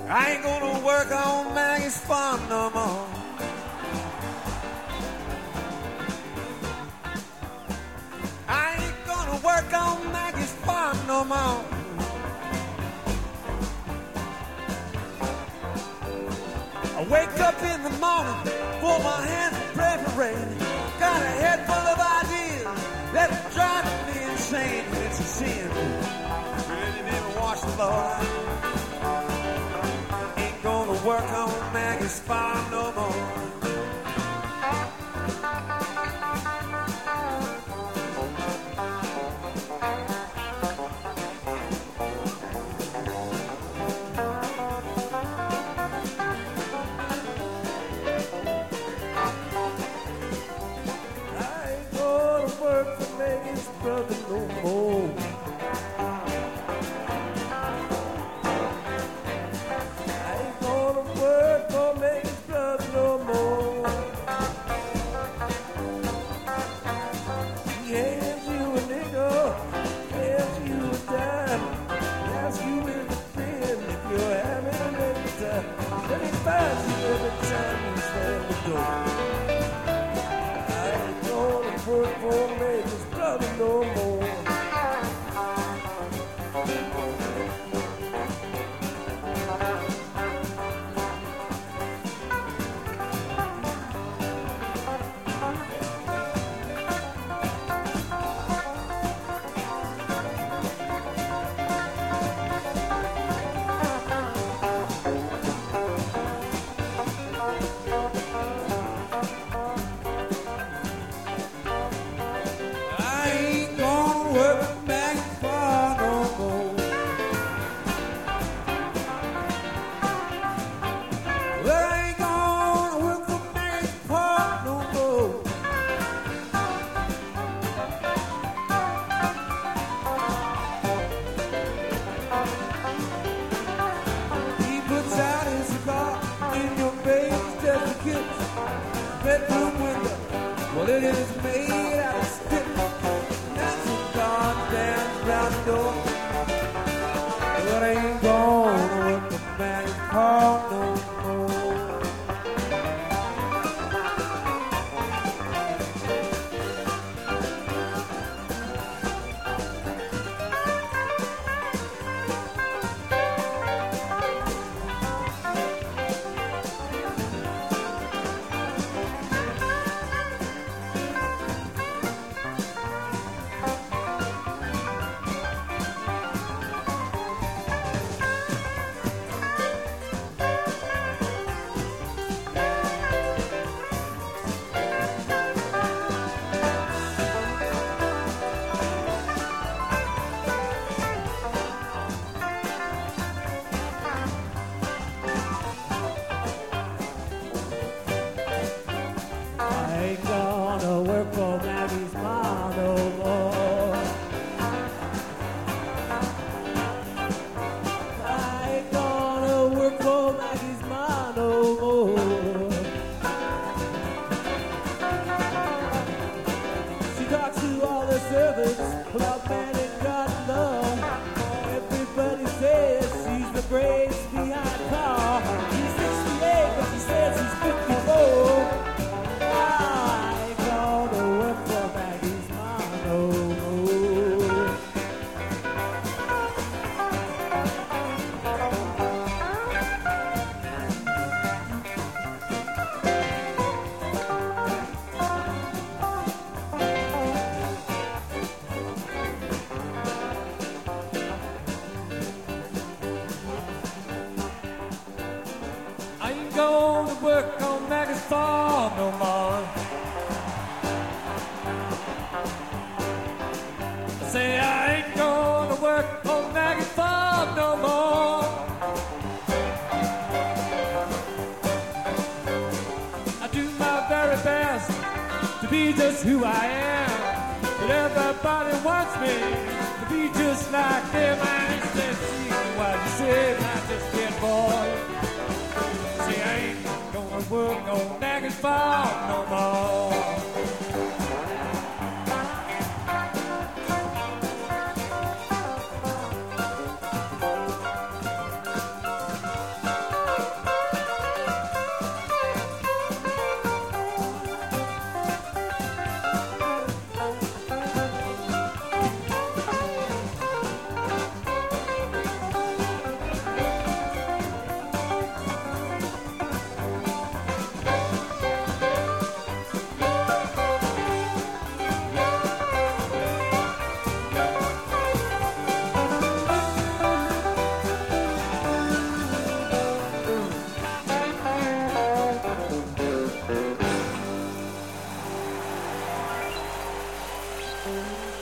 I ain't gonna work on Maggie's farm no more. I ain't gonna work on Maggie's farm no more. I wake up in the morning, pull my hands and pray for rain. Got a head full of ideas that drive me insane. It's a sin. Really need to wash the Lord. Ain't gonna work on Maggie's farm no more. Brother no more. I ain't gonna work for Maggie's brother no more. He hands you a nickel, hands you a dime, asks you with a friend if you're having a good time. Then he finds you every time you slam the door. I ain't gonna work for Maggie's brother no more. Bedroom window, well it is made out of stick. That's a God dance round the door. But I ain't gonna work the Maggie's farm no more. Gonna work on Maggie's farm no more. I say I ain't gonna work on Maggie's farm no more. I do my very best to be just who I am, but everybody wants me to be just like them. I ain't said, see what you said, I just get bored. See, I ain't gonna work on Maggie's farm no more. Lord.